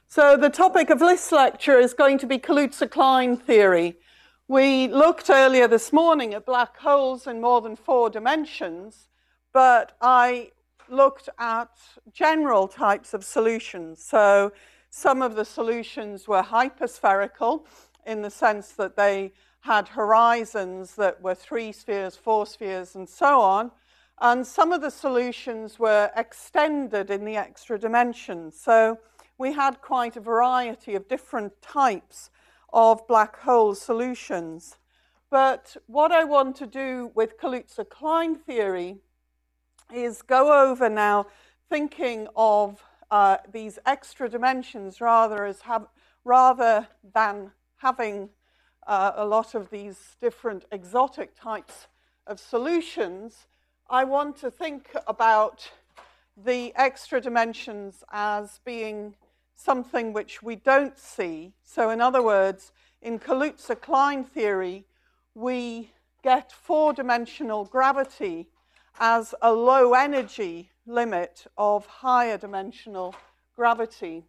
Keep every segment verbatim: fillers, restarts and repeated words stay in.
So the topic of this lecture is going to be Kaluza-Klein theory. We looked earlier this morning at black holes in more than four dimensions, but I looked at general types of solutions. So some of the solutions were hyperspherical in the sense that they had horizons that were three spheres, four spheres, and so on. And some of the solutions were extended in the extra dimensions. So we had quite a variety of different types of black hole solutions. But what I want to do with Kaluza-Klein theory is go over now thinking of uh, these extra dimensions rather, as have, rather than having uh, a lot of these different exotic types of solutions. I want to think about the extra dimensions as being something which we don't see. So in other words, in Kaluza-Klein theory, we get four-dimensional gravity as a low energy limit of higher dimensional gravity.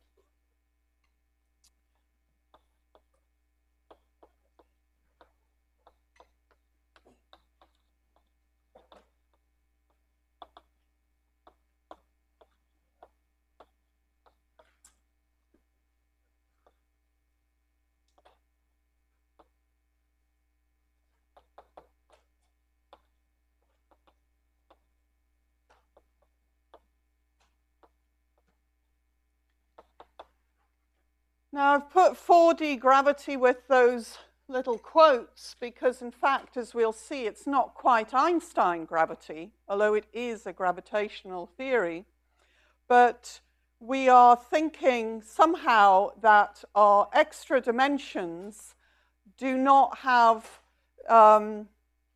Now, I've put four D gravity with those little quotes because, in fact, as we'll see, it's not quite Einstein gravity, although it is a gravitational theory. But we are thinking somehow that our extra dimensions do not have, um,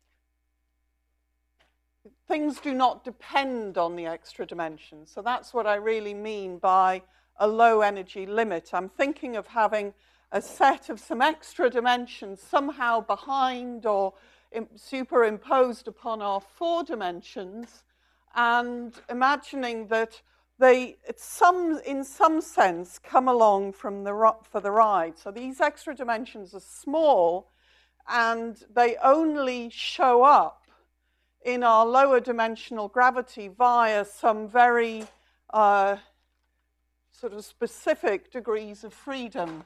things do not depend on the extra dimensions. So that's what I really mean by a low energy limit. I'm thinking of having a set of some extra dimensions somehow behind or superimposed upon our four dimensions, and imagining that they, it's some, in some sense, come along from the, for the ride. So these extra dimensions are small, and they only show up in our lower dimensional gravity via some very uh, sort of specific degrees of freedom.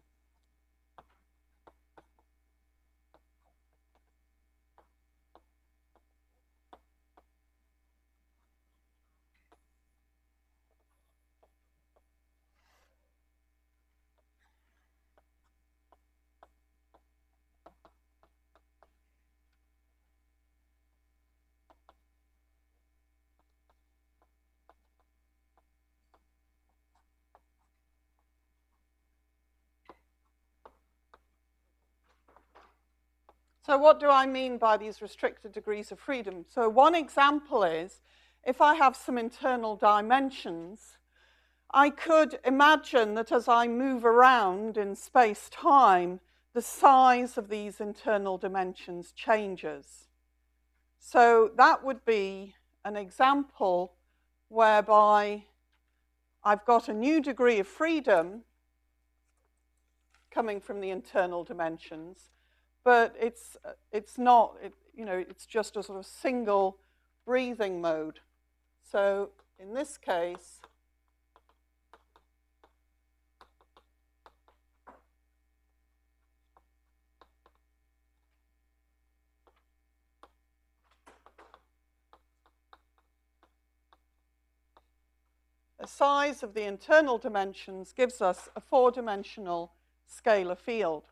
So what do I mean by these restricted degrees of freedom? So one example is, if I have some internal dimensions, I could imagine that as I move around in space-time, the size of these internal dimensions changes. So that would be an example whereby I've got a new degree of freedom coming from the internal dimensions, but it's, it's not, it, you know, it's just a sort of single breathing mode. So in this case, the size of the internal dimensions gives us a four-dimensional scalar field.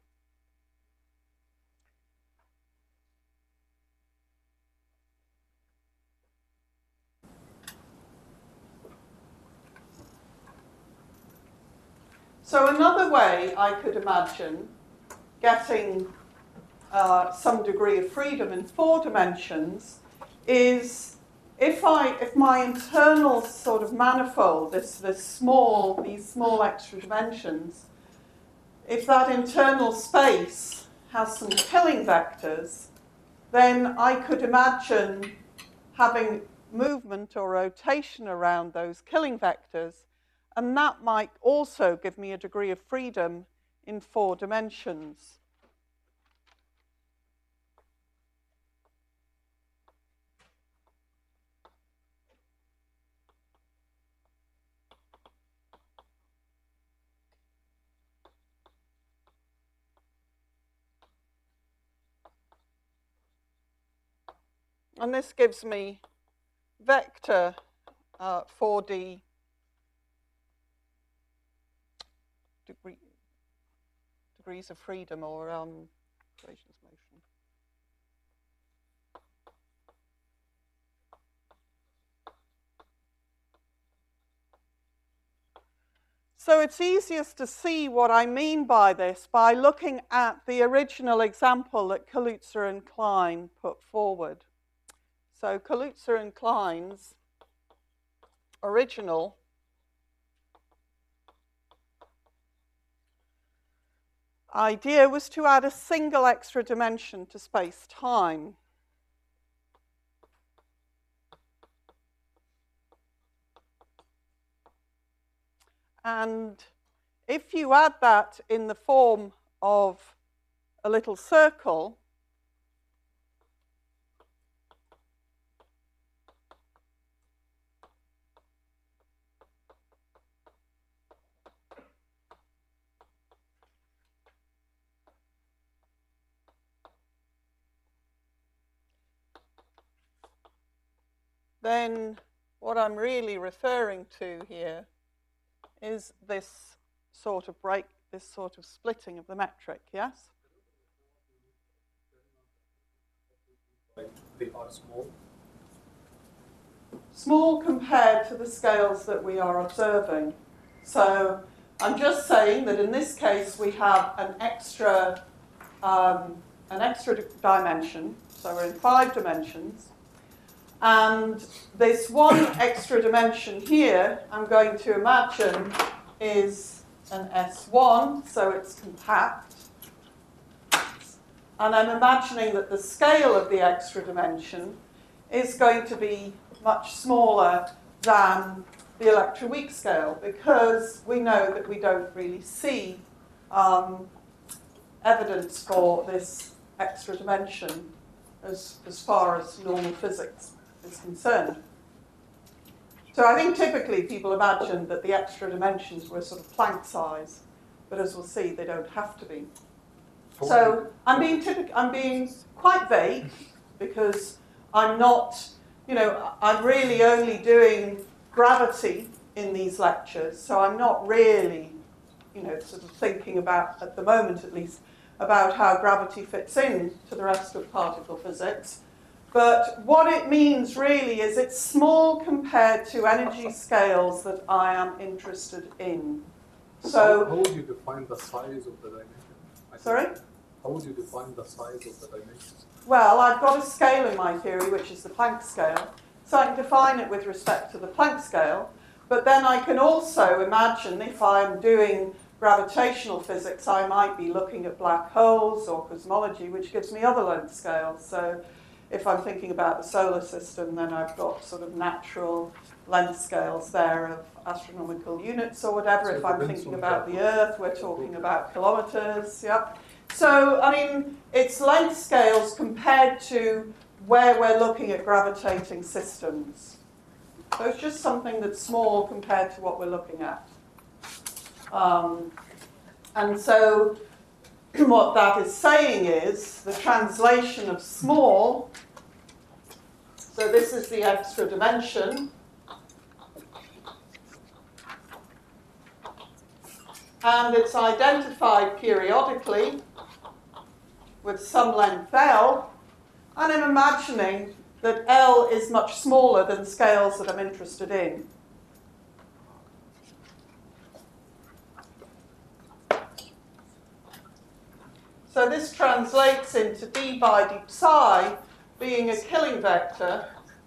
So another way I could imagine getting uh, some degree of freedom in four dimensions is if I, if my internal sort of manifold, this, this small, these small extra dimensions, if that internal space has some killing vectors, then I could imagine having movement or rotation around those killing vectors, and that might also give me a degree of freedom in four dimensions. And this gives me vector uh, four D degree, degrees of freedom, or um, equations motion. So it's easiest to see what I mean by this by looking at the original example that Kaluza and Klein put forward. So Kaluza and Klein's original idea was to add a single extra dimension to space-time. And if you add that in the form of a little circle, then what I'm really referring to here is this sort of break, this sort of splitting of the metric, yes? They are small. Small compared to the scales that we are observing. So I'm just saying that in this case we have an extra, um, an extra dimension, so we're in five dimensions. And this one extra dimension here, I'm going to imagine, is an S one, so it's compact. And I'm imagining that the scale of the extra dimension is going to be much smaller than the electroweak scale, because we know that we don't really see um, evidence for this extra dimension as, as far as normal physics is concerned. So I think typically people imagine that the extra dimensions were sort of Planck size, but as we'll see, they don't have to be. So I'm being typic- I'm being quite vague, because I'm not, you know, I'm really only doing gravity in these lectures, so I'm not really, you know, sort of thinking about, at the moment at least, about how gravity fits in to the rest of particle physics. But what it means really is it's small compared to energy scales that I am interested in. So, how would you define the size of the dimension? Sorry? How would you define the size of the dimension? Well, I've got a scale in my theory, which is the Planck scale. So I can define it with respect to the Planck scale. But then I can also imagine, if I'm doing gravitational physics, I might be looking at black holes or cosmology, which gives me other length scales. So if I'm thinking about the solar system, then I've got sort of natural length scales there of astronomical units or whatever. So if I'm thinking about the Earth, we're talking about kilometers. Yep. So, I mean, it's length scales compared to where we're looking at gravitating systems. So it's just something that's small compared to what we're looking at. Um, and so what that is saying is the translation of small, so this is the extra dimension, and it's identified periodically with some length L, and I'm imagining that L is much smaller than scales that I'm interested in. So this translates into d by d psi being a killing vector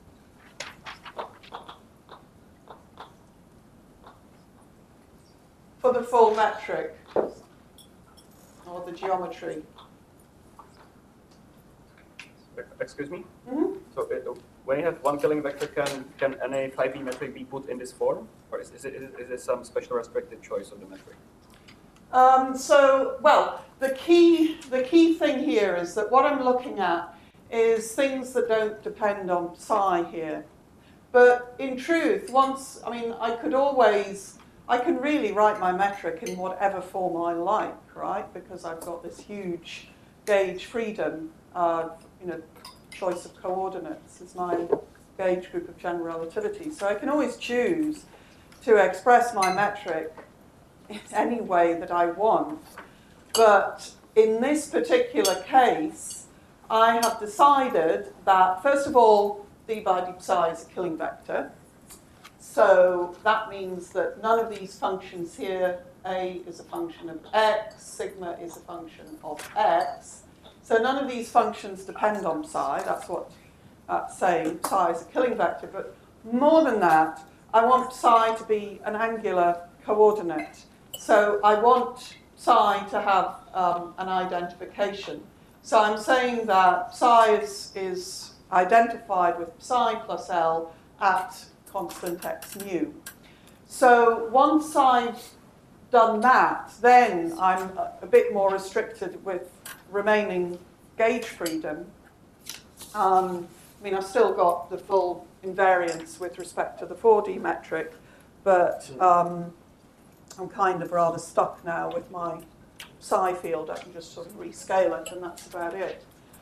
for the full metric, or the geometry. Excuse me? Mm-hmm. So uh, when you have one Killing vector, can can any five D metric be put in this form, or is, is it is it some special restricted choice of the metric? Um, so, well, the key the key thing here is that what I'm looking at is things that don't depend on psi here. But in truth, once, I mean, I could always, I can really write my metric in whatever form I like, right? Because I've got this huge gauge freedom, uh, you know, choice of coordinates is my gauge group of general relativity. So I can always choose to express my metric in any way that I want. But in this particular case, I have decided that, first of all, d by d psi is a Killing vector. So that means that none of these functions here, a is a function of x, sigma is a function of x. So none of these functions depend on psi. That's what that's saying. Psi is a Killing vector. But more than that, I want psi to be an angular coordinate. So I want psi to have um, an identification. So I'm saying that psi is, is identified with psi plus L at constant x mu. So once I've done that, then I'm a bit more restricted with remaining gauge freedom. Um, I mean, I've still got the full invariance with respect to the four D metric, but um, I'm kind of rather stuck now with my psi field. I can just sort of rescale it, and that's about it.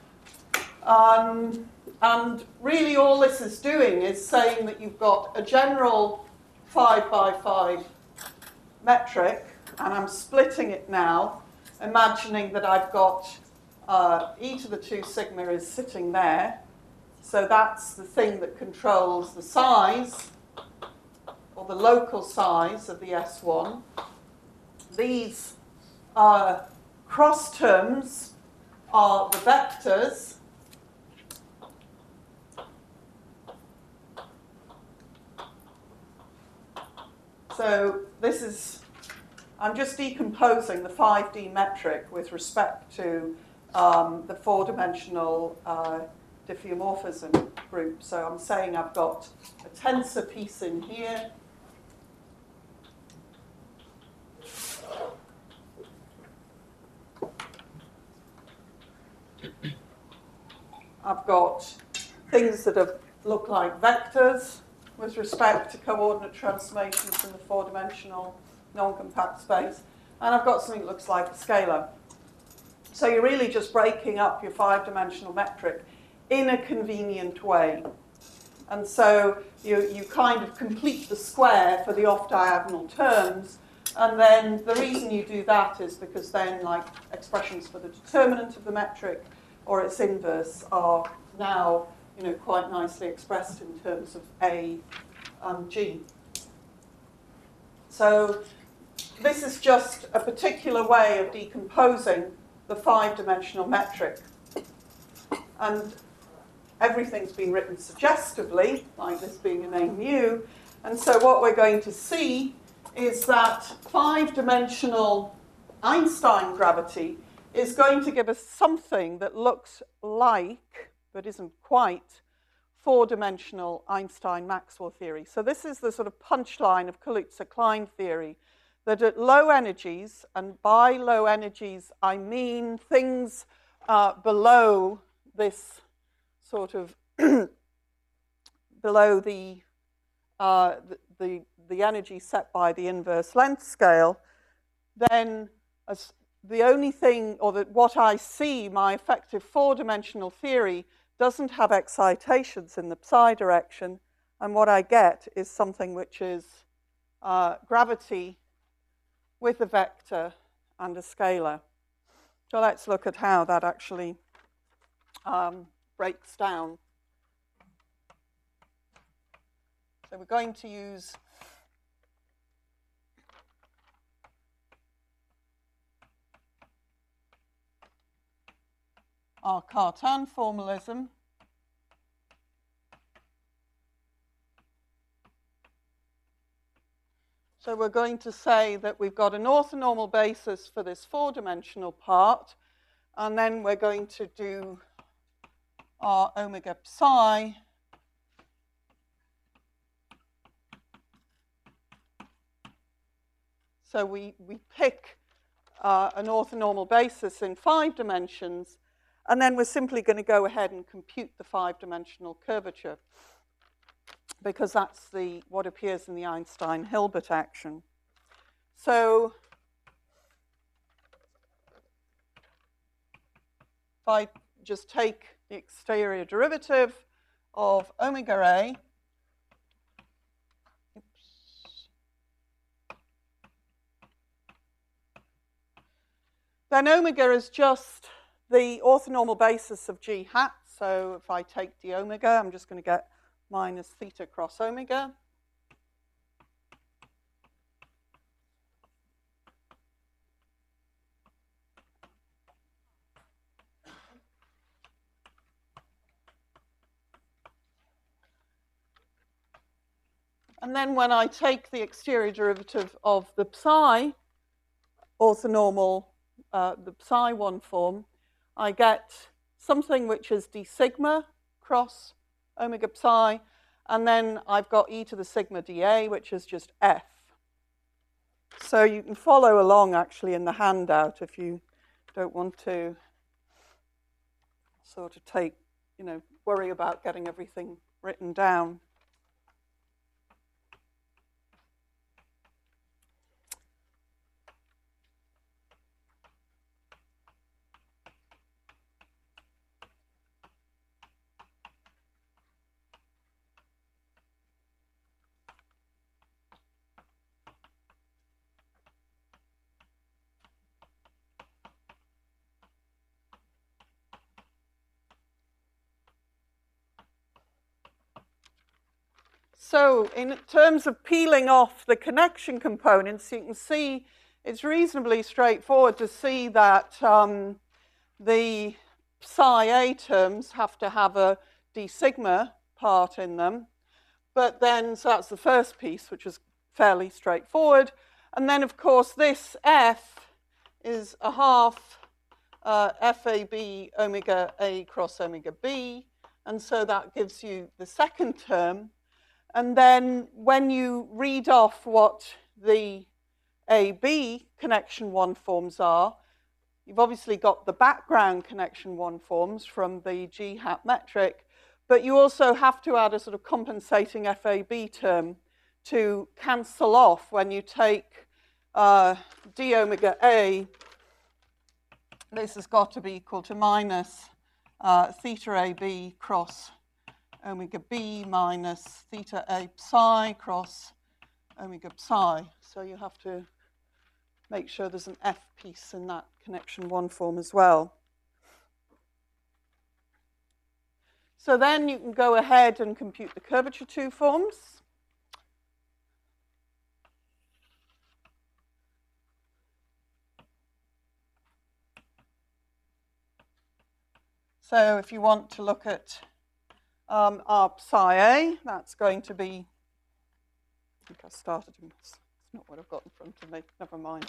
Um, and really all this is doing is saying that you've got a general five by five metric, and I'm splitting it now, imagining that I've got uh, e to the two sigma is sitting there. So that's the thing that controls the size, or the local size of the S one. These uh, cross terms are the vectors. So this is, I'm just decomposing the five D metric with respect to um, the four-dimensional uh, diffeomorphism group. So I'm saying I've got a tensor piece in here. I've got things that are, look like vectors with respect to coordinate transformations in the four-dimensional non-compact space. And I've got something that looks like a scalar. So you're really just breaking up your five-dimensional metric in a convenient way. And so you, you kind of complete the square for the off-diagonal terms. And then the reason you do that is because then, like, expressions for the determinant of the metric or its inverse are now, you know, quite nicely expressed in terms of A and G. So this is just a particular way of decomposing the five-dimensional metric. And everything's been written suggestively, like this being an A mu. And so what we're going to see is that five-dimensional Einstein gravity is going to give us something that looks like, but isn't quite, four-dimensional Einstein-Maxwell theory. So this is the sort of punchline of Kaluza-Klein theory, that at low energies, and by low energies I mean things uh, below this sort of, below the, uh, the, the, the energy set by the inverse length scale, then as the only thing, or that what I see, my effective four-dimensional theory doesn't have excitations in the psi direction, and what I get is something which is uh, gravity with a vector and a scalar. So let's look at how that actually um, breaks down. So we're going to use our Cartan formalism. So we're going to say that we've got an orthonormal basis for this four-dimensional part, and then we're going to do our omega psi So we, we pick uh, an orthonormal basis in five dimensions, and then we're simply going to go ahead and compute the five-dimensional curvature, because that's the, what appears in the Einstein-Hilbert action. So if I just take the exterior derivative of omega A, oops, then omega is just the orthonormal basis of G hat. So if I take d omega, I'm just going to get minus theta cross omega. And then when I take the exterior derivative of the psi orthonormal, uh, the psi one form, I get something which is d sigma cross omega psi, and then I've got e to the sigma dA, which is just f. So you can follow along actually in the handout if you don't want to sort of take, you know, worry about getting everything written down. So in terms of peeling off the connection components, you can see it's reasonably straightforward to see that um, the psi A terms have to have a d sigma part in them. But then, so that's the first piece, which is fairly straightforward. And then, of course, this f is a half uh, fab omega A cross omega B. And so that gives you the second term. And then when you read off what the A B connection one forms are, you've obviously got the background connection one forms from the G hat metric, but you also have to add a sort of compensating fab term to cancel off when you take uh, d omega A. This has got to be equal to minus uh, theta A B cross omega B minus theta A psi cross omega psi. So you have to make sure there's an F piece in that connection one form as well. So then you can go ahead and compute the curvature two forms. So if you want to look at um, our psi A, that's going to be, I think I started, it's not what I've got in front of me, never mind.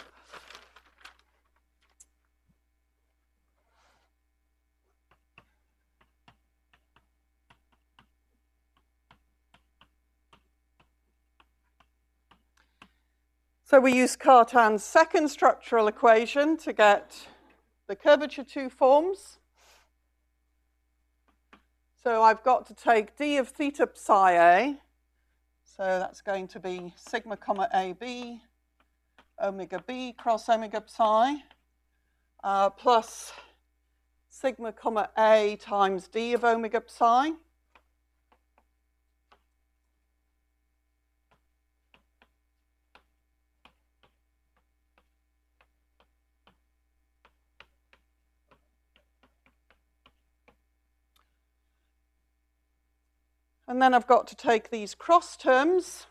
So we use Cartan's second structural equation to get the curvature two forms. So I've got to take d of theta psi A. So that's going to be sigma comma A B omega B cross omega psi uh, plus sigma comma A times d of omega psi. And then I've got to take these cross terms.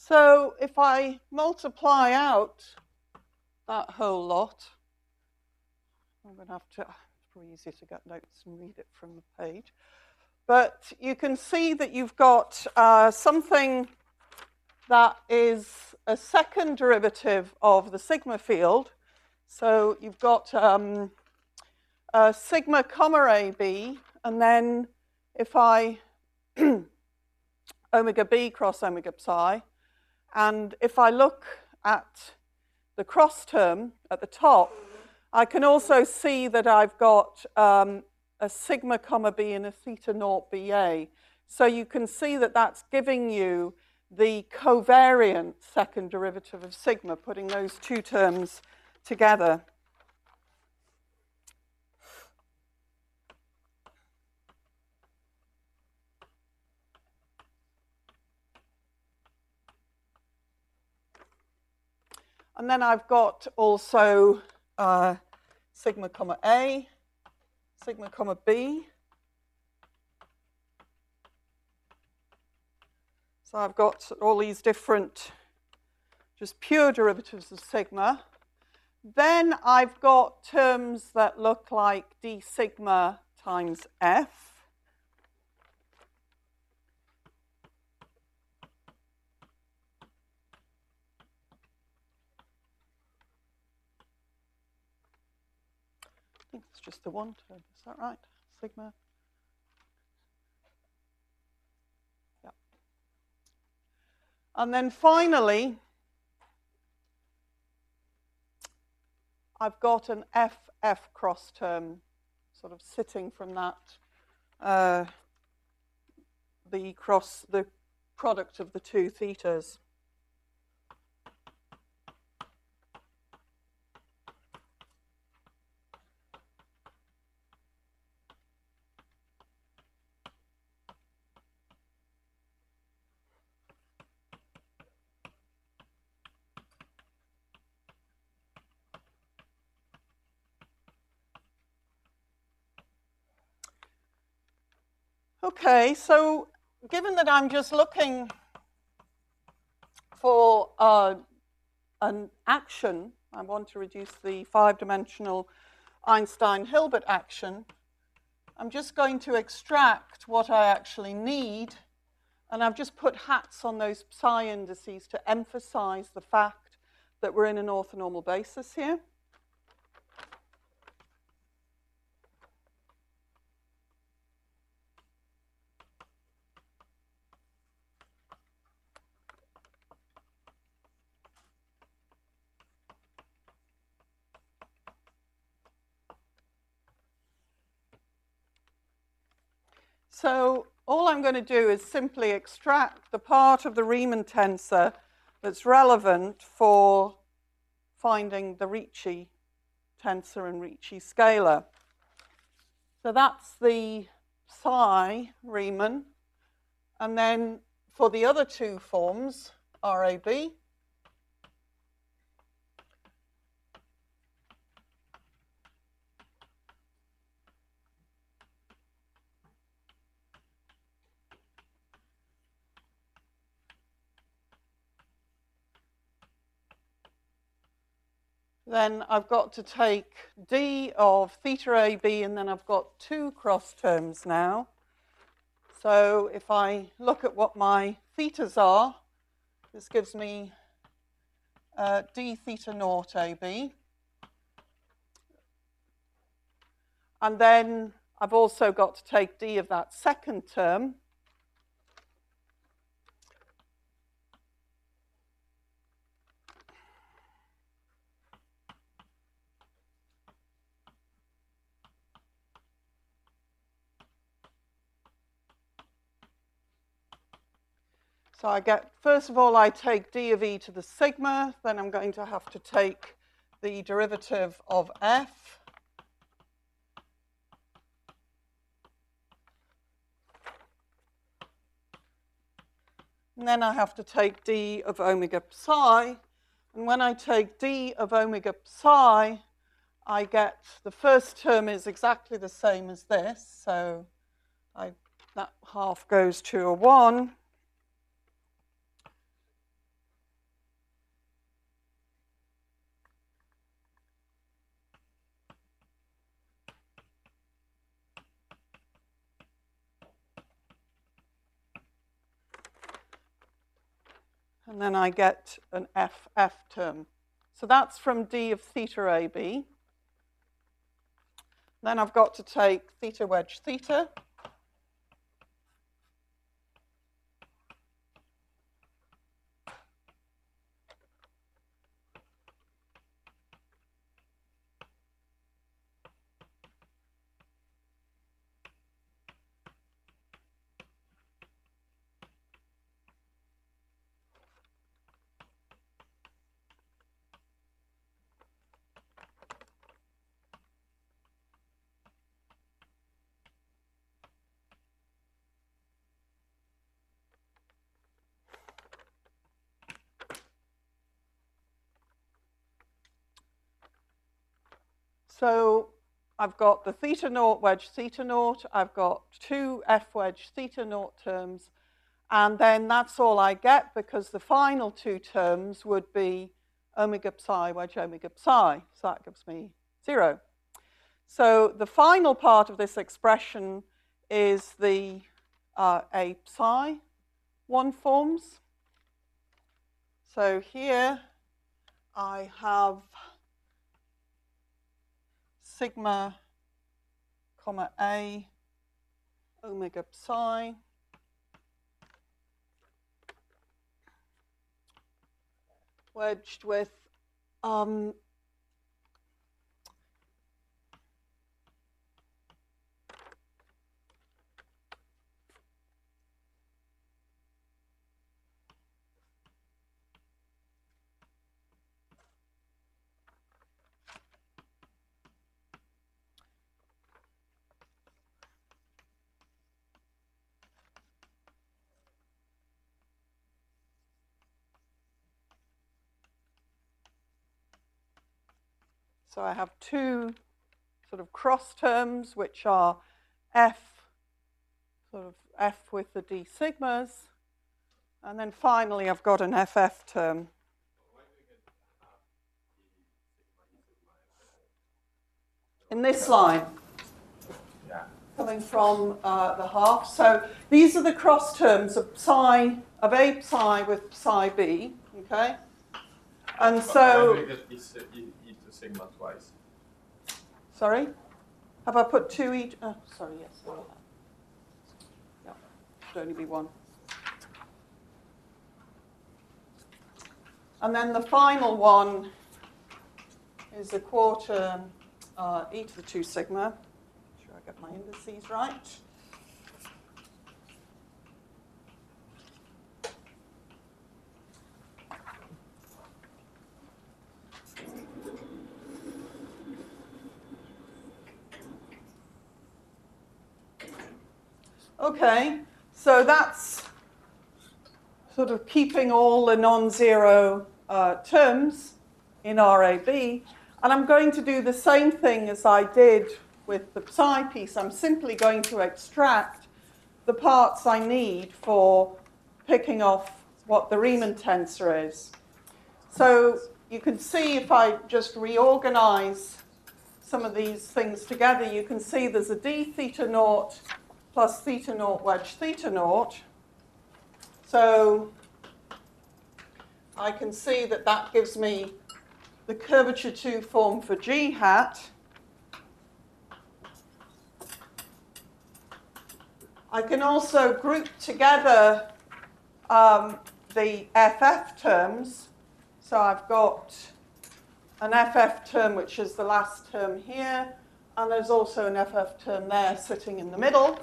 So if I multiply out that whole lot, I'm going to have to, it's probably easier to get notes and read it from the page. But you can see that you've got uh, something that is a second derivative of the sigma field. So you've got um, a sigma comma A B, and then if I omega B cross omega psi, and if I look at the cross term at the top, I can also see that I've got um, a sigma comma B and a theta naught B A. So you can see that that's giving you the covariant second derivative of sigma, putting those two terms together. And then I've got also uh, sigma comma A, sigma comma B. So I've got all these different just pure derivatives of sigma. Then I've got terms that look like d sigma times f. I think it's just the one term, is that right? Sigma. Yeah. And then finally, I've got an F F cross term sort of sitting from that, uh, the cross, the product of the two thetas. Okay, so given that I'm just looking for uh, an action, I want to reduce the five-dimensional Einstein-Hilbert action, I'm just going to extract what I actually need, and I've just put hats on those psi indices to emphasize the fact that we're in an orthonormal basis here. So all I'm going to do is simply extract the part of the Riemann tensor that's relevant for finding the Ricci tensor and Ricci scalar. So that's the psi Riemann. And then for the other two forms, R A B, then I've got to take d of theta A B, and then I've got two cross terms now. So if I look at what my thetas are, this gives me uh, d theta naught A B. And then I've also got to take d of that second term. So I get, first of all, I take d of e to the sigma, then I'm going to have to take the derivative of f. And then I have to take d of omega psi. And when I take d of omega psi, I get, the first term is exactly the same as this. So I, that half goes to a one. and then I get an F F term. So that's from D of theta A B. Then I've got to take theta wedge theta. So I've got the theta naught wedge theta naught, I've got two F wedge theta naught terms, and then that's all I get because the final two terms would be omega psi wedge omega psi, so that gives me zero. So the final part of this expression is the uh, A psi one forms. So here I have sigma comma A omega psi wedged with um, so I have two sort of cross terms, which are F, sort of F with the D sigmas, and then finally I've got an F F term. In this line, yeah. coming from uh, the half. So these are the cross terms of psi, of A psi with psi B, okay? And so... Why do we get e, e to sigma twice? Sorry? Have I put two each? Oh, sorry, yes. Sorry. Yeah, should only be one. And then the final one is a quarter uh, e to the two sigma. Make sure I get my indices right. Okay, so that's sort of keeping all the non-zero uh, terms in R A B. And I'm going to do the same thing as I did with the psi piece. I'm simply going to extract the parts I need for picking off what the Riemann tensor is. So you can see if I just reorganize some of these things together, you can see there's a d theta naught plus theta naught wedge theta naught. So I can see that that gives me the curvature two form for G hat. I can also group together um, the F F terms. So I've got an F F term, which is the last term here, and there's also an F F term there sitting in the middle.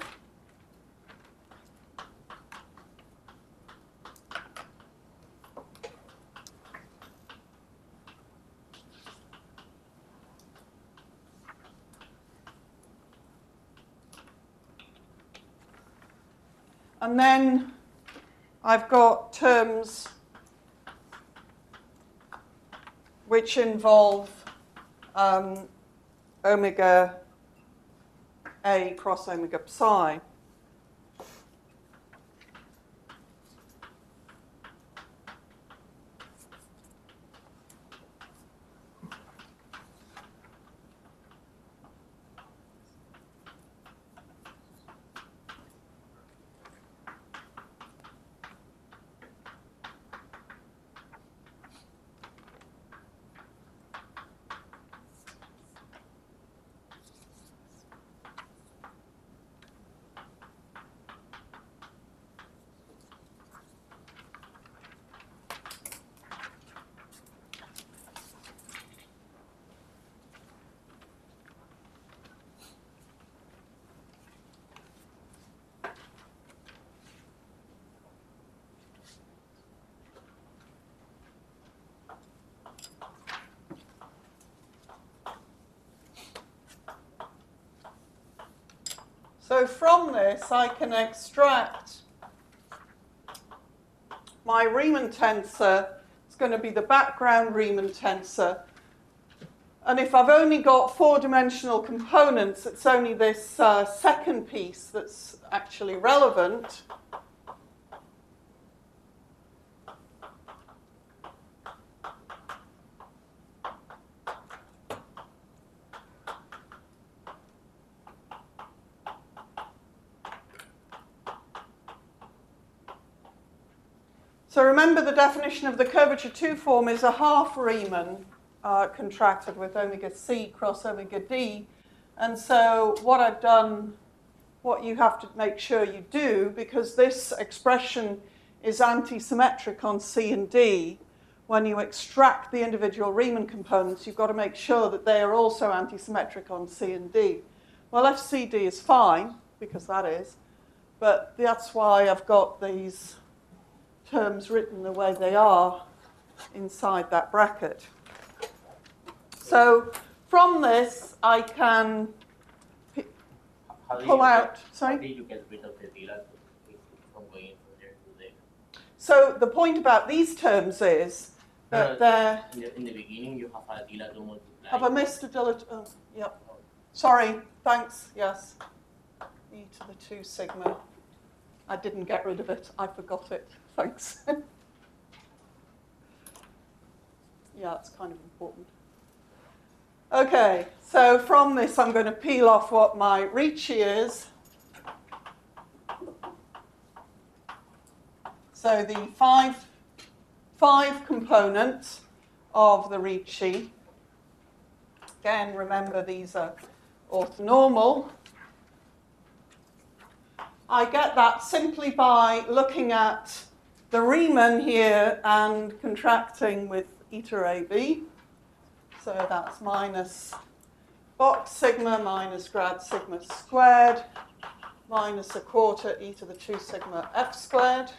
And then I've got terms which involve um, omega A cross omega psi. So from this, I can extract my Riemann tensor. It's going to be the background Riemann tensor. And if I've only got four-dimensional components, it's only this uh, second piece that's actually relevant. So remember, the definition of the curvature two form is a half Riemann uh, contracted with omega c cross omega d. And so what I've done, what you have to make sure you do, because this expression is anti-symmetric on C and D, when you extract the individual Riemann components, you've got to make sure that they are also anti-symmetric on C and D. Well, F C D is fine, because that is, but that's why I've got these terms written the way they are inside that bracket. So from this, I can p- How do pull you out, get, sorry? How do you get rid of the theta from going from there to there? So the point about these terms is that Uh, they're, In the, in the beginning, you have a theta to multiply. have I missed a dilit, oh, yep. Sorry, thanks, yes. E to the two sigma. I didn't get rid of it, I forgot it, thanks. Yeah, it's kind of important. Okay, so from this I'm going to peel off what my Ricci is. So the five, five components of the Ricci. Again, remember these are orthonormal. I get that simply by looking at the Riemann here and contracting with eta A B. So that's minus box sigma minus grad sigma squared minus a quarter e to the two sigma f squared.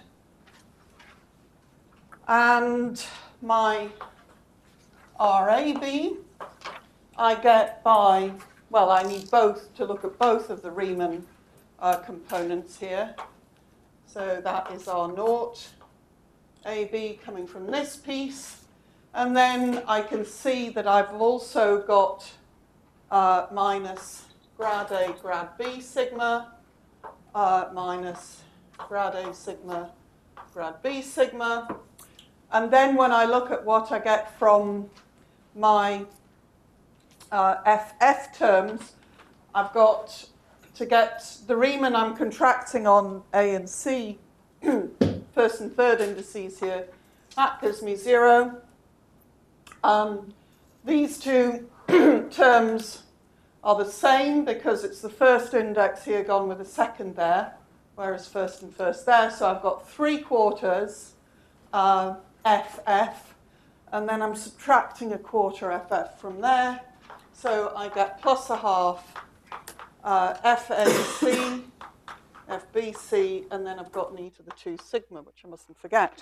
And my R A B I get by, well, I need both to look at both of the Riemann uh, components here. So that is R naught, A B coming from this piece. And then I can see that I've also got uh, minus grad A, grad B sigma, uh, minus grad A sigma, grad B sigma. And then when I look at what I get from my uh, F F terms, I've got to get the Riemann I'm contracting on A and C, first and third indices here. That gives me zero. Um, these two terms are the same because it's the first index here gone with the second there, whereas first and first there. So I've got three quarters uh, F F, and then I'm subtracting a quarter F F from there. So I get plus a half uh, F A C, F B C, and then I've got an e to the two sigma, which I mustn't forget.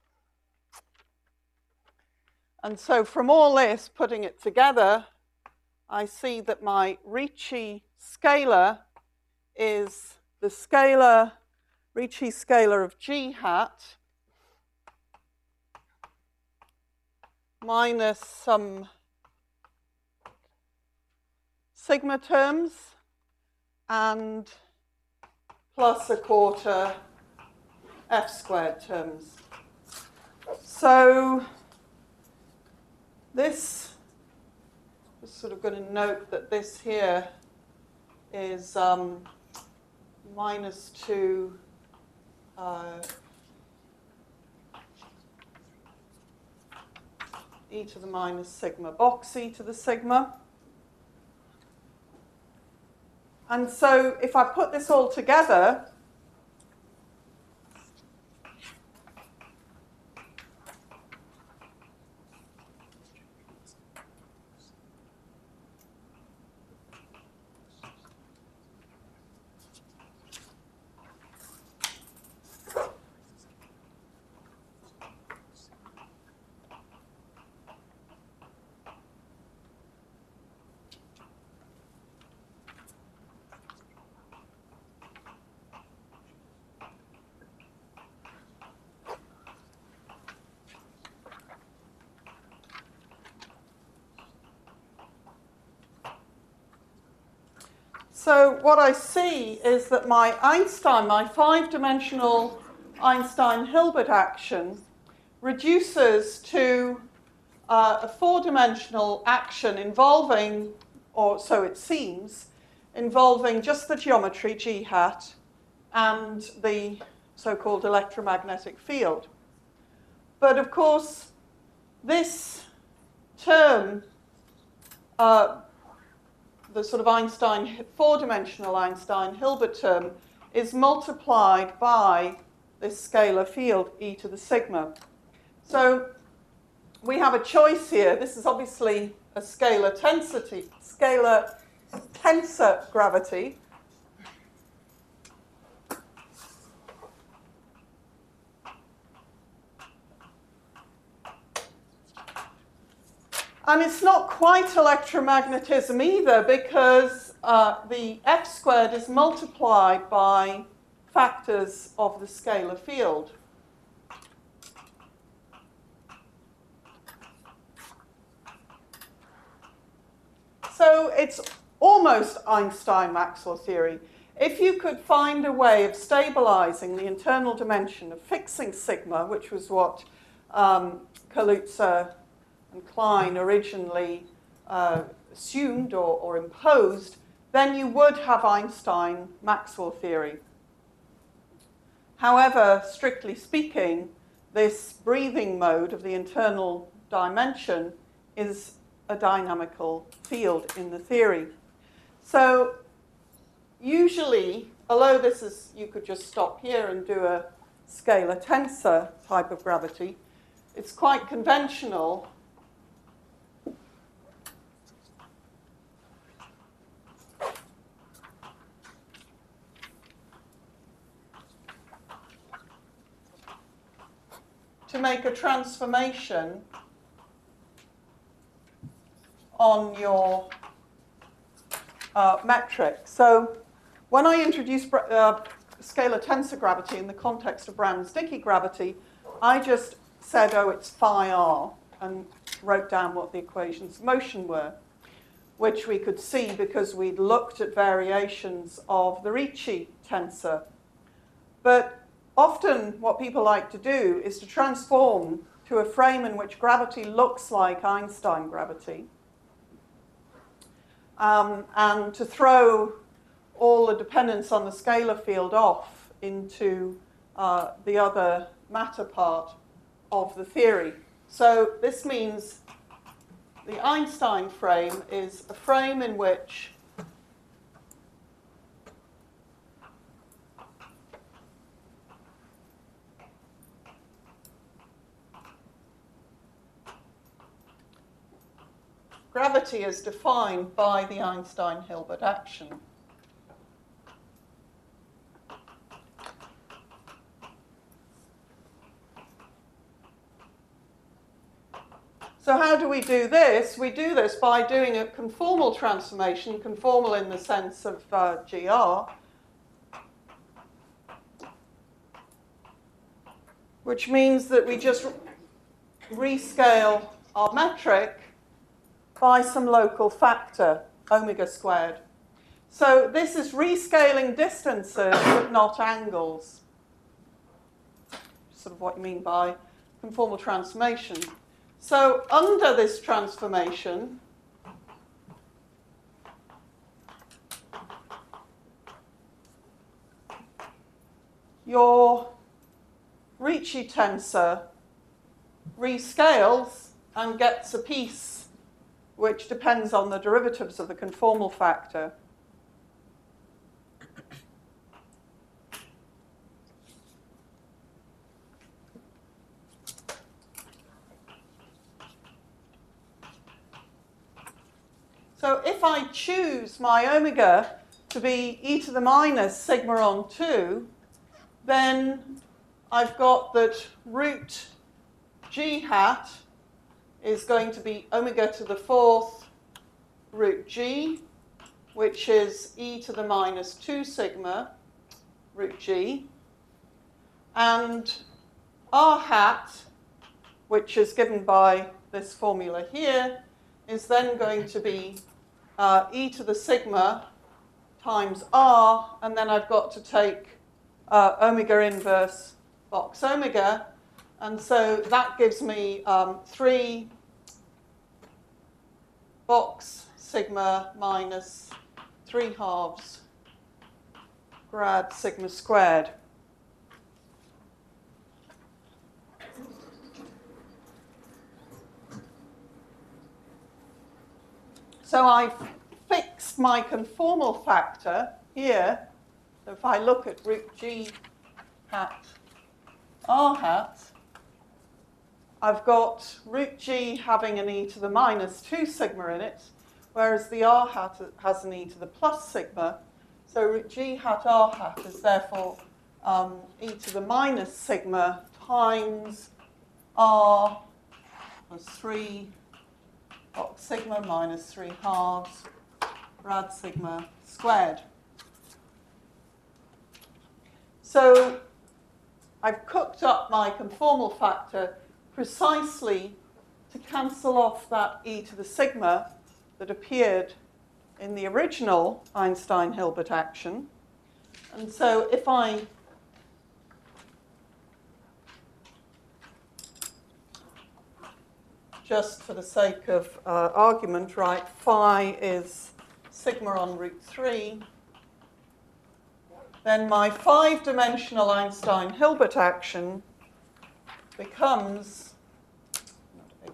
And so from all this, putting it together, I see that my Ricci scalar is the scalar, Ricci scalar of G hat minus some sigma terms and plus a quarter F squared terms. So this, just sort of going to note that this here is um, minus two uh, e to the minus sigma box e to the sigma. And so if I put this all together, So what I see is that my Einstein, my five-dimensional Einstein-Hilbert action reduces to uh, a four-dimensional action involving, or so it seems, involving just the geometry G hat and the so-called electromagnetic field. But of course, this term, uh, the sort of Einstein, four-dimensional Einstein-Hilbert term, is multiplied by this scalar field, e to the sigma. So we have a choice here. This is obviously a scalar tensity, scalar tensor gravity. And it's not quite electromagnetism either, because uh, the F squared is multiplied by factors of the scalar field. So it's almost Einstein-Maxwell theory. If you could find a way of stabilizing the internal dimension, of fixing sigma, which was what um, Kaluza and Klein originally uh, assumed or, or imposed, then you would have Einstein-Maxwell theory. However, strictly speaking, this breathing mode of the internal dimension is a dynamical field in the theory. So usually, although this is, you could just stop here and do a scalar tensor type of gravity, it's quite conventional to make a transformation on your uh, metric. So when I introduced uh, scalar tensor gravity in the context of Browns-Dicke gravity, I just said, oh, it's phi r, and wrote down what the equations of motion were, which we could see because we'd looked at variations of the Ricci tensor. But often what people like to do is to transform to a frame in which gravity looks like Einstein gravity, um, and to throw all the dependence on the scalar field off into uh, the other matter part of the theory. So this means the Einstein frame is a frame in which gravity is defined by the Einstein-Hilbert action. So how do we do this? We do this by doing a conformal transformation, conformal in the sense of uh, G R, which means that we just rescale our metric by some local factor, omega squared. So this is rescaling distances, but not angles. Sort of what you mean by conformal transformation. So under this transformation, your Ricci tensor rescales and gets a piece which depends on the derivatives of the conformal factor. So if I choose my omega to be e to the minus sigma on two, then I've got that root g hat is going to be omega to the fourth root g, which is e to the minus two sigma root g. And r hat, which is given by this formula here, is then going to be uh, e to the sigma times R, and then I've got to take uh, omega inverse box omega, and so that gives me um, three box sigma minus three halves grad sigma squared. So I've fixed my conformal factor here. So if I look at root G hat R hat, I've got root G having an e to the minus two sigma in it, whereas the R hat has an e to the plus sigma. So root G hat R hat is therefore um, e to the minus sigma times R plus three box sigma minus three halves rad sigma squared. So I've cooked up my conformal factor precisely to cancel off that e to the sigma that appeared in the original Einstein-Hilbert action. And so if I just for the sake of uh, argument, write phi is sigma on root three, then my five-dimensional Einstein-Hilbert action becomes not eight.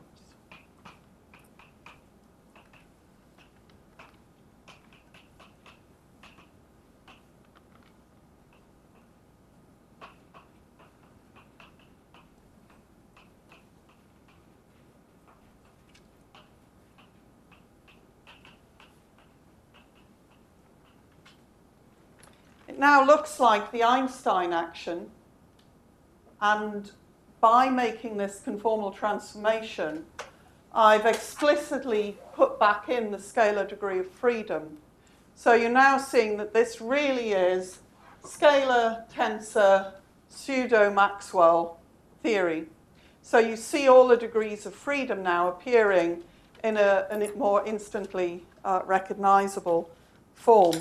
It now looks like the Einstein action, and by making this conformal transformation, I've explicitly put back in the scalar degree of freedom. So you're now seeing that this really is scalar tensor pseudo-Maxwell theory. So you see all the degrees of freedom now appearing in a, in a more instantly uh, recognizable form.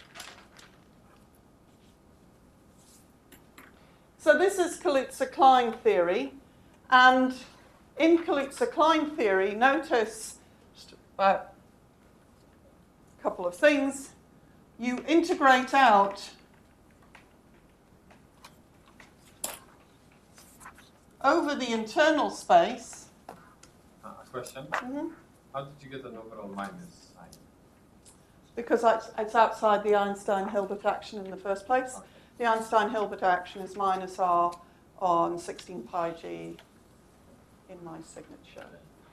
So this is Kaluza-Klein theory, and in Kaluza-Klein theory, notice just about a couple of things. You integrate out over the internal space. Uh, a question? Mm-hmm. How did you get an overall minus sign? Because it's, it's outside the Einstein-Hilbert action in the first place. Okay. The Einstein-Hilbert action is minus R on sixteen pi g in my signature.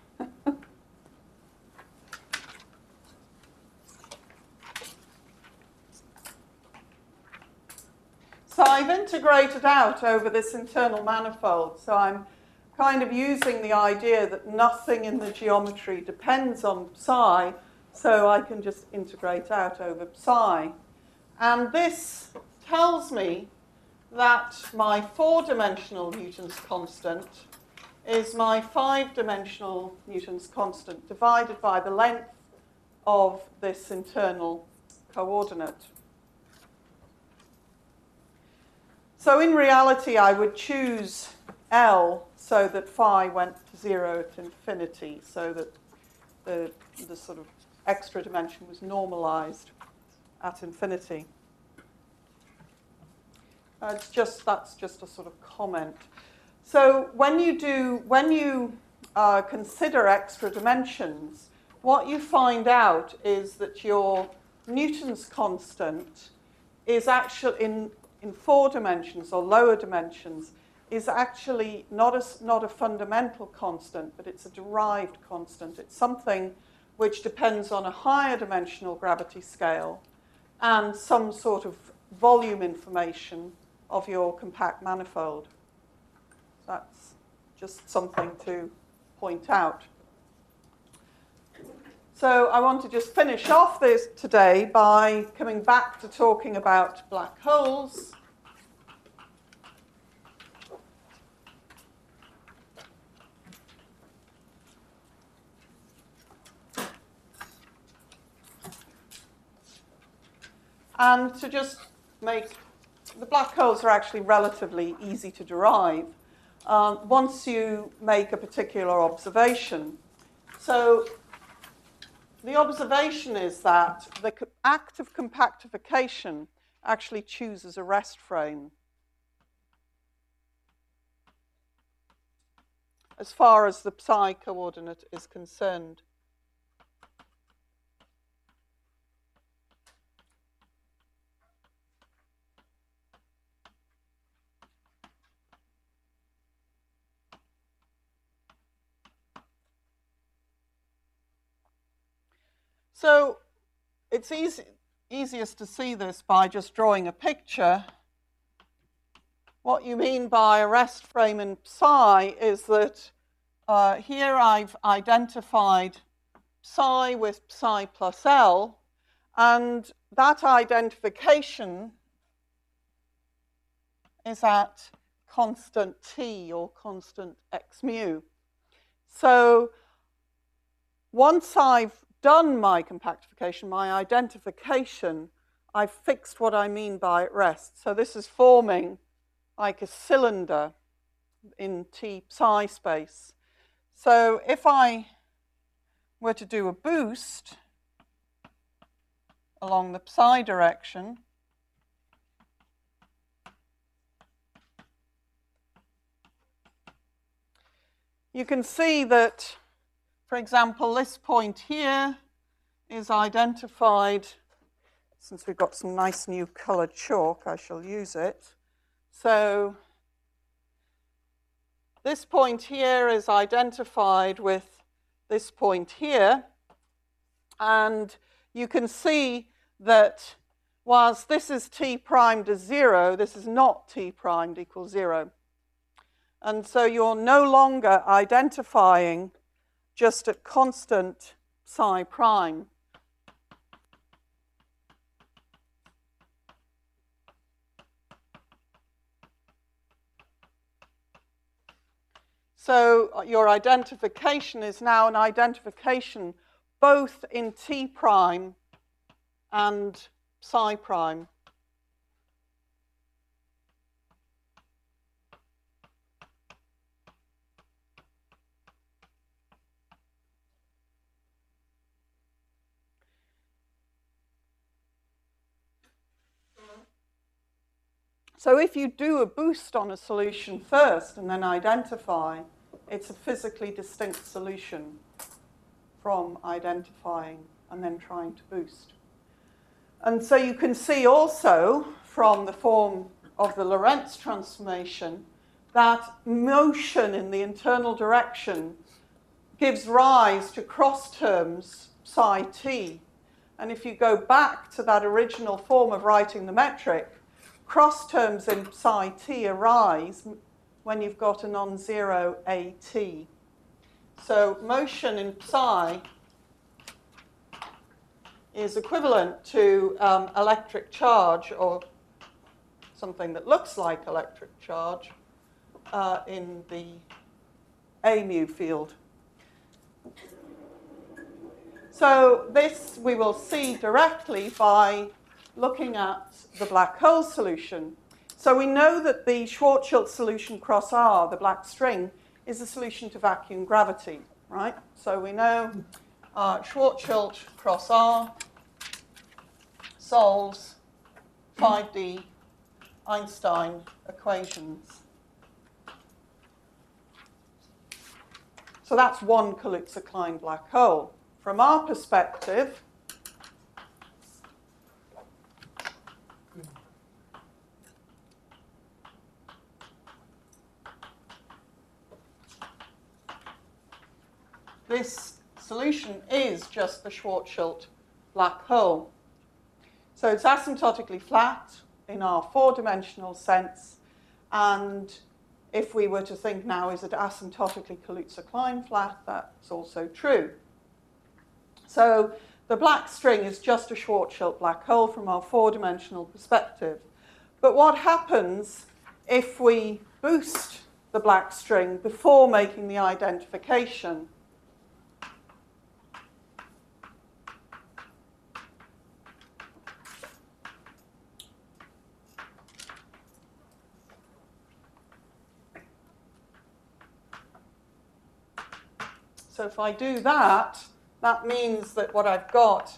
So I've integrated out over this internal manifold. So I'm kind of using the idea that nothing in the geometry depends on psi, so I can just integrate out over psi. And this tells me that my four-dimensional Newton's constant is my five-dimensional Newton's constant divided by the length of this internal coordinate. So in reality, I would choose L so that phi went to zero at infinity, so that the, the sort of extra dimension was normalized at infinity. Uh, it's just, that's just a sort of comment. So when you do, when you uh, consider extra dimensions, what you find out is that your Newton's constant is actually in in four dimensions or lower dimensions is actually not a, not a fundamental constant, but it's a derived constant. It's something which depends on a higher dimensional gravity scale and some sort of volume information of your compact manifold. That's just something to point out. So I want to just finish off this today by coming back to talking about black holes. And to just make, the black holes are actually relatively easy to derive um, once you make a particular observation. So the observation is that the act of compactification actually chooses a rest frame as far as the psi coordinate is concerned. So it's easy, easiest to see this by just drawing a picture. What you mean by a rest frame in psi is that uh, here I've identified psi with psi plus L, and that identification is at constant t or constant x mu. So once I've done my compactification, my identification, I've fixed what I mean by at rest. So this is forming like a cylinder in T psi space. So if I were to do a boost along the psi direction, you can see that, for example, this point here is identified, since we've got some nice new colored chalk, I shall use it. So this point here is identified with this point here, and you can see that whilst this is t primed as zero, this is not t primed equals zero. And so you're no longer identifying just at constant psi prime. So your identification is now an identification both in t prime and psi prime. So if you do a boost on a solution first and then identify, it's a physically distinct solution from identifying and then trying to boost. And so you can see also from the form of the Lorentz transformation that motion in the internal direction gives rise to cross terms psi t. And if you go back to that original form of writing the metric, cross terms in psi t arise when you've got a non-zero A T. So motion in psi is equivalent to um, electric charge, or something that looks like electric charge, uh, in the A mu field. So this we will see directly by looking at the black hole solution. So we know that the Schwarzschild solution cross R, the black string, is a solution to vacuum gravity, right? So we know uh, Schwarzschild cross R solves five D Einstein equations. So that's one Kaluza-Klein black hole. From our perspective, this solution is just the Schwarzschild black hole. So it's asymptotically flat in our four-dimensional sense, and if we were to think now, is it asymptotically Kaluza-Klein flat, that's also true. So the black string is just a Schwarzschild black hole from our four-dimensional perspective. But what happens if we boost the black string before making the identification? So if I do that, that means that what I've got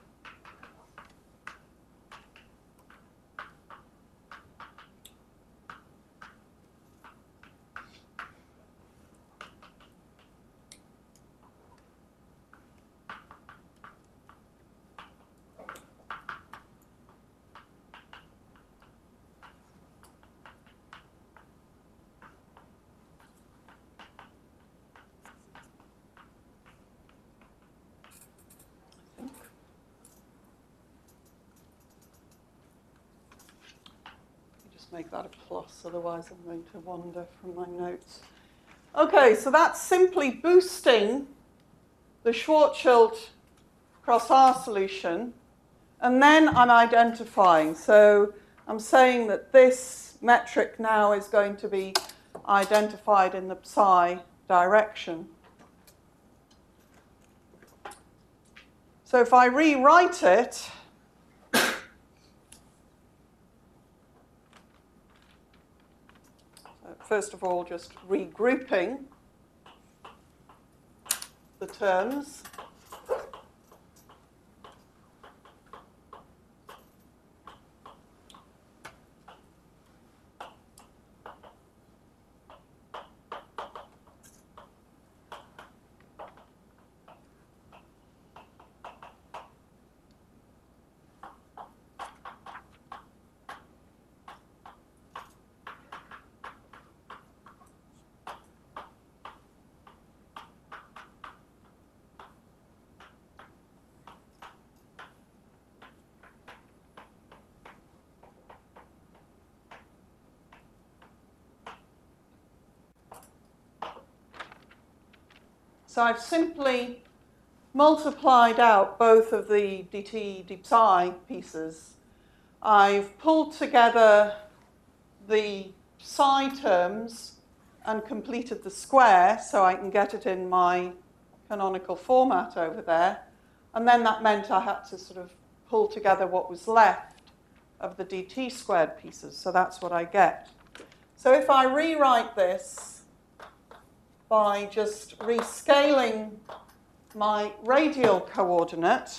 make that a plus, otherwise I'm going to wander from my notes. Okay, so that's simply boosting the Schwarzschild cross R solution, and then I'm identifying. So I'm saying that this metric now is going to be identified in the psi direction. So if I rewrite it, first of all, just regrouping the terms. So I've simply multiplied out both of the dt d psi pieces. I've pulled together the psi terms and completed the square so I can get it in my canonical format over there. And then that meant I had to sort of pull together what was left of the dt squared pieces. So that's what I get. So if I rewrite this by just rescaling my radial coordinate,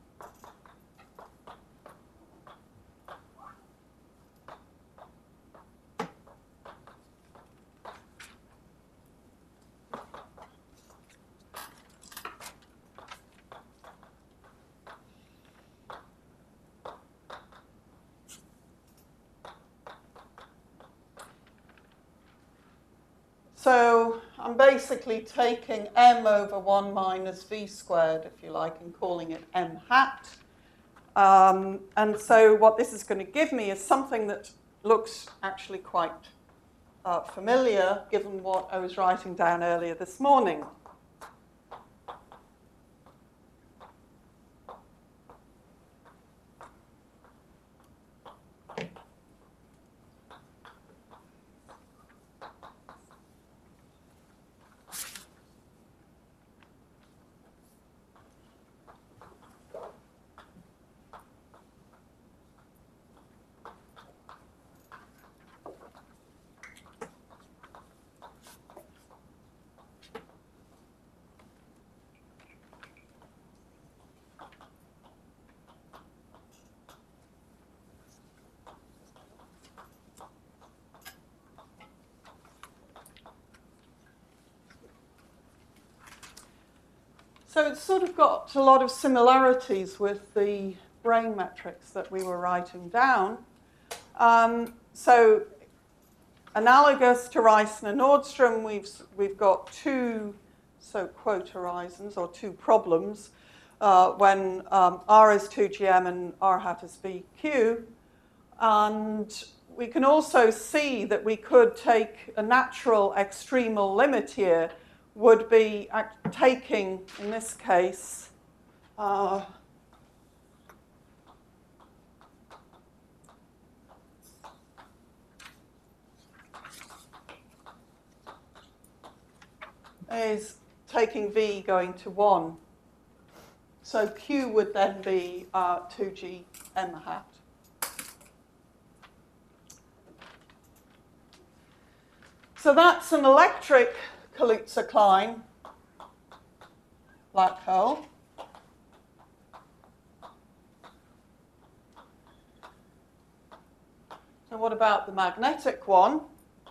so I'm basically taking m over one minus v squared, if you like, and calling it m hat. Um, and so what this is going to give me is something that looks actually quite uh, familiar, given what I was writing down earlier this morning. So it's sort of got a lot of similarities with the brain metrics that we were writing down. Um, so analogous to Rice and Nordstrom, we've, we've got two, so quote horizons, or two problems, uh, when um, R is two G M and R hat is B Q. And we can also see that we could take a natural extremal limit here, would be taking, in this case, uh, is taking V going to one. So Q would then be uh, two G M hat. So that's an electric Kaluza-Klein. black hole. So what about the magnetic one?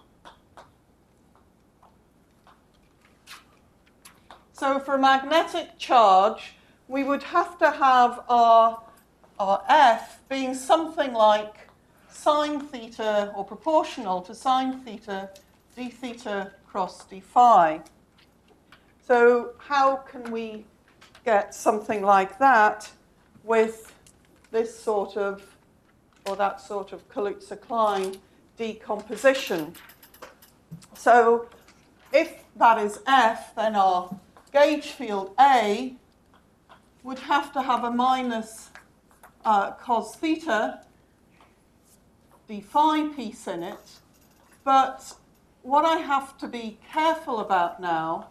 So for a magnetic charge, we would have to have our, our F being something like sine theta, or proportional to sine theta, d theta cross d phi. So how can we get something like that with this sort of, or that sort of Kaluza-Klein decomposition? So if that is F, then our gauge field A would have to have a minus uh, cos theta d phi piece in it. But what I have to be careful about now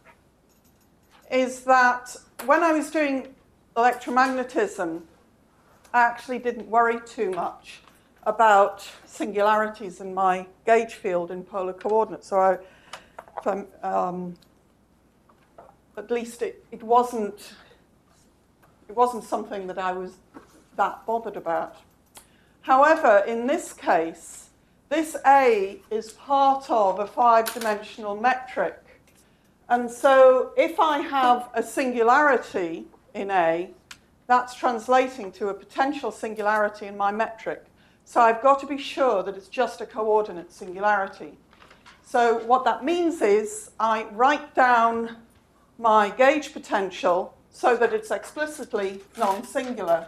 is that when I was doing electromagnetism, I actually didn't worry too much about singularities in my gauge field in polar coordinates. So I, if I'm, um, at least it, it wasn't it wasn't something that I was that bothered about. However, in this case, this A is part of a five-dimensional metric. And so if I have a singularity in A, that's translating to a potential singularity in my metric. So I've got to be sure that it's just a coordinate singularity. So what that means is I write down my gauge potential so that it's explicitly non-singular.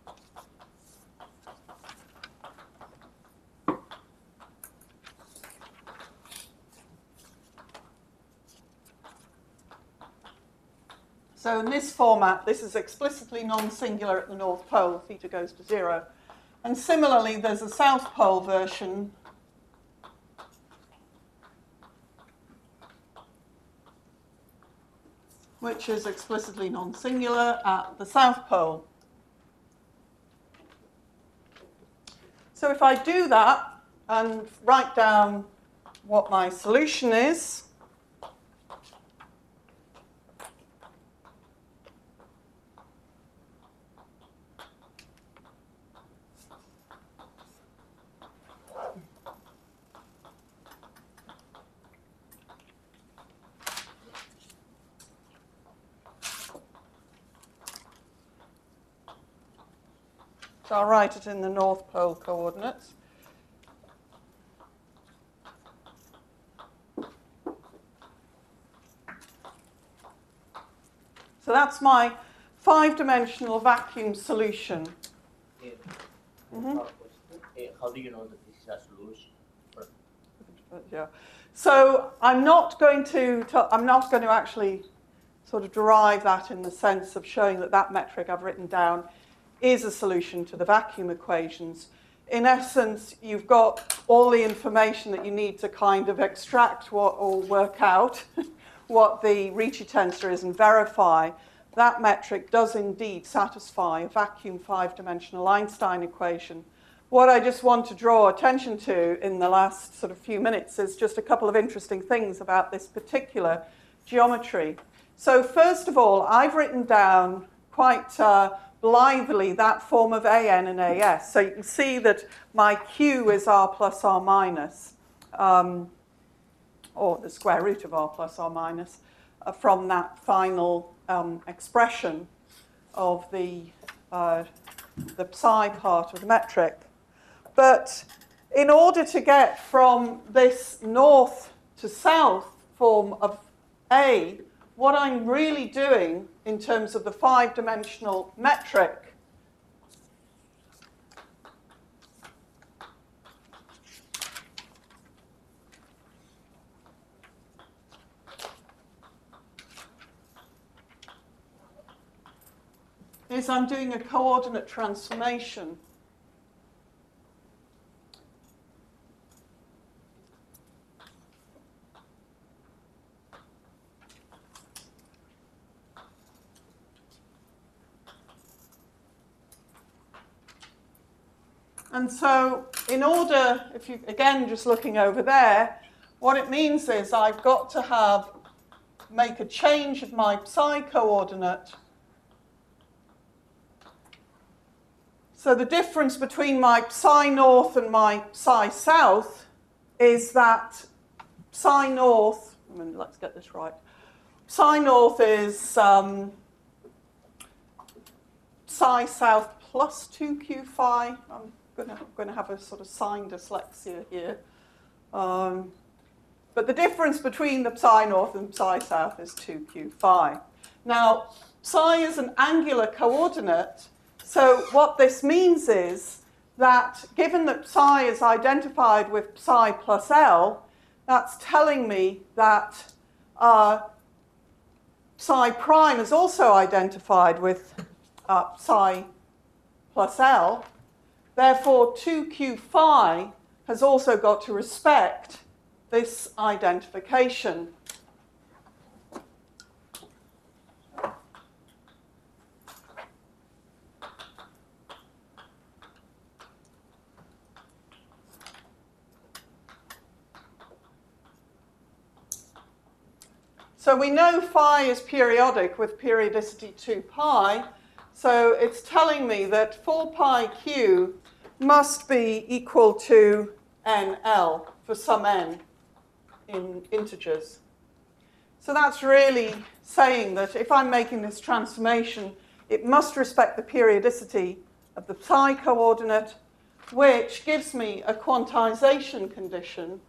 So in this format, this is explicitly non-singular at the North Pole, theta goes to zero. And similarly, there's a South Pole version which is explicitly non-singular at the South Pole. So if I do that and write down what my solution is, so I'll write it in the North Pole coordinates. So that's my five-dimensional vacuum solution. Yeah. Mm-hmm. How, how do you know that this is a solution? Yeah. So I'm not going to. T- I'm not going to actually sort of derive that in the sense of showing that that metric I've written down is a solution to the vacuum equations. In essence, you've got all the information that you need to kind of extract what or work out what the Ricci tensor is and verify that metric does indeed satisfy a vacuum five-dimensional Einstein equation. What I just want to draw attention to in the last sort of few minutes is just a couple of interesting things about this particular geometry. So first of all, I've written down quite uh, blithely that form of A N and A S. So you can see that my Q is R plus R minus, um, or the square root of R plus R minus, uh, from that final um, expression of the, uh, the psi part of the metric. But in order to get from this north to south form of A, what I'm really doing in terms of the five-dimensional metric is I'm doing a coordinate transformation. And so in order, if you, again, just looking over there, what it means is I've got to have make a change of my psi coordinate. So the difference between my psi north and my psi south is that psi north, I mean, let's get this right, psi north is um, psi south plus two q phi. I'm gonna, gonna have a sort of sign dyslexia here. Um, but the difference between the psi north and psi south is two q phi. Now, psi is an angular coordinate, so what this means is that given that psi is identified with psi plus L, that's telling me that uh, psi prime is also identified with uh, psi plus L. Therefore, two q phi has also got to respect this identification. So we know phi is periodic with periodicity two pi, so it's telling me that four pi q must be equal to N L for some n in integers. So that's really saying that if I'm making this transformation, it must respect the periodicity of the psi coordinate, which gives me a quantization condition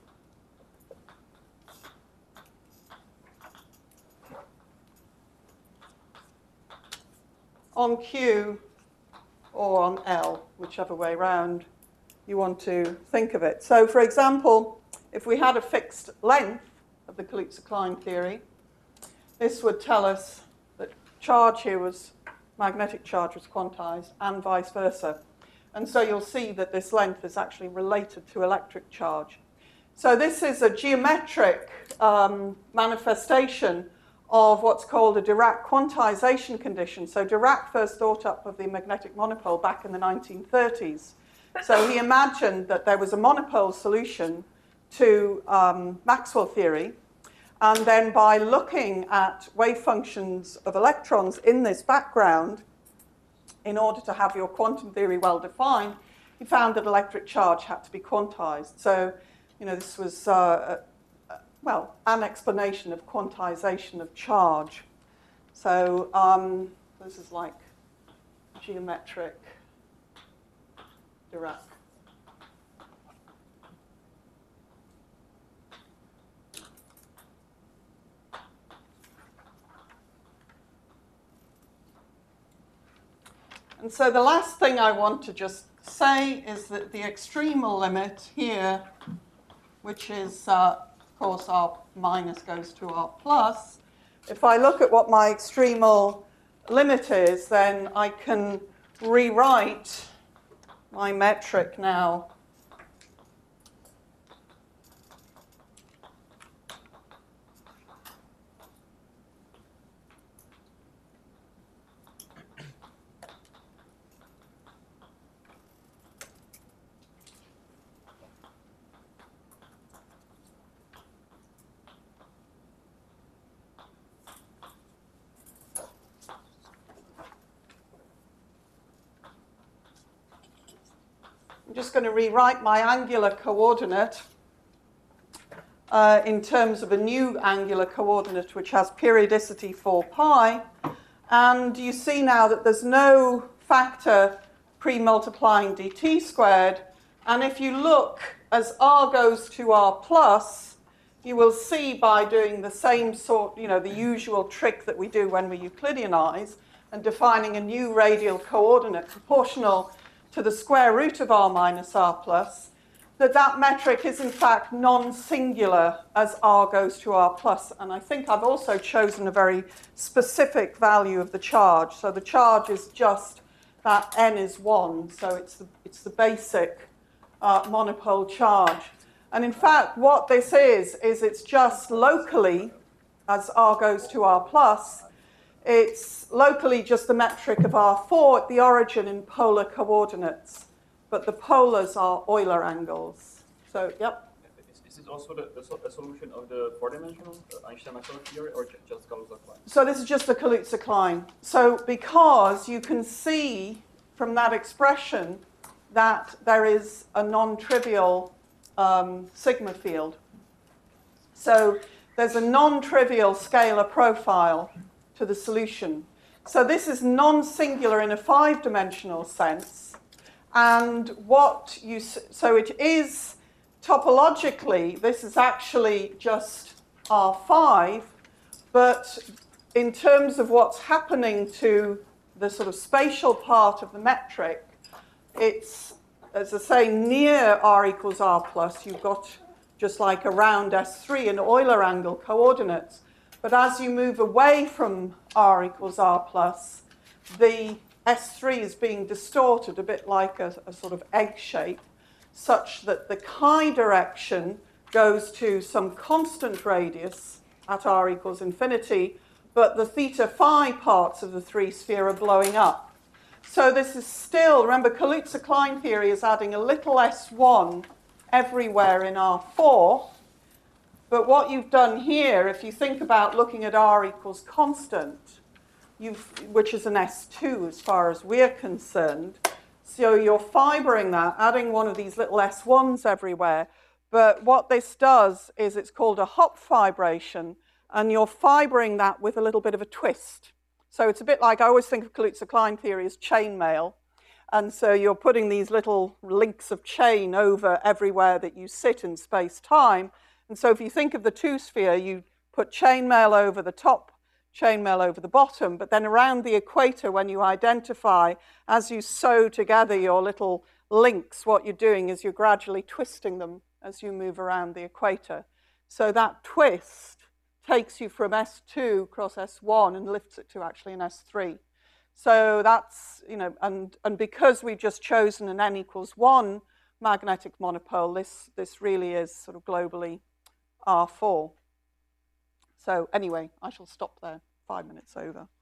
on Q or on L, whichever way round you want to think of it. So, for example, if we had a fixed length of the Kaluza-Klein theory, this would tell us that charge here was, magnetic charge was quantized, and vice versa. And so you'll see that this length is actually related to electric charge. So this is a geometric um, manifestation of what's called a Dirac quantization condition. So Dirac first thought up of the magnetic monopole back in the nineteen thirties. So he imagined that there was a monopole solution to um, Maxwell theory, and then by looking at wave functions of electrons in this background, in order to have your quantum theory well defined, he found that electric charge had to be quantized. So, you know, this was uh, well, an explanation of quantization of charge. So um, this is like geometric Dirac. And so the last thing I want to just say is that the extremal limit here, which is uh, of course, R minus goes to R plus. If I look at what my extremal limit is, then I can rewrite my metric now I'm just going to rewrite my angular coordinate uh, in terms of a new angular coordinate which has periodicity four pi. And you see now that there's no factor pre-multiplying dt squared. And if you look as r goes to r plus, you will see by doing the same sort, you know, the usual trick that we do when we Euclideanize and defining a new radial coordinate proportional to the square root of r minus r plus, that that metric is in fact non-singular as r goes to r plus. And I think I've also chosen a very specific value of the charge. So the charge is just that n is one. So it's the, it's the basic uh, monopole charge. And in fact, what this is, is it's just locally, as r goes to r plus, it's locally just the metric of R four at the origin in polar coordinates. But the polars are Euler angles. So, yep. Is, Is this also the, the, so- the solution of the four-dimensional uh, Einstein-Maxwell theory, or ju- just Kaluza-Klein? So this is just the Kaluza-Klein. So because you can see from that expression that there is a non-trivial um, sigma field. So there's a non-trivial scalar profile to the solution. So this is non-singular in a five-dimensional sense. And what you, so it is topologically, this is actually just R five, but in terms of what's happening to the sort of spatial part of the metric, it's, as I say, near R equals R plus, you've got just like around S three in Euler angle coordinates. But as you move away from R equals R plus, the S three is being distorted a bit like a, a sort of egg shape, such that the chi direction goes to some constant radius at R equals infinity, but the theta phi parts of the three sphere are blowing up. So this is still, remember, Kaluza-Klein theory is adding a little S one everywhere in R four, but what you've done here, if you think about looking at R equals constant, you've, which is an S two as far as we're concerned, so you're fibering that, adding one of these little S ones everywhere, but what this does is it's called a hop fibration, and you're fibering that with a little bit of a twist. So it's a bit like, I always think of Kaluza-Klein theory as chainmail. And so you're putting these little links of chain over everywhere that you sit in space-time. And so if you think of the two-sphere, you put chainmail over the top, chainmail over the bottom, but then around the equator, when you identify, as you sew together your little links, what you're doing is you're gradually twisting them as you move around the equator. So that twist takes you from S two across S one and lifts it to actually an S three. So that's, you know, and, and because we've just chosen an n equals one magnetic monopole, this, this really is sort of globally R four. So anyway, I shall stop there, five minutes over.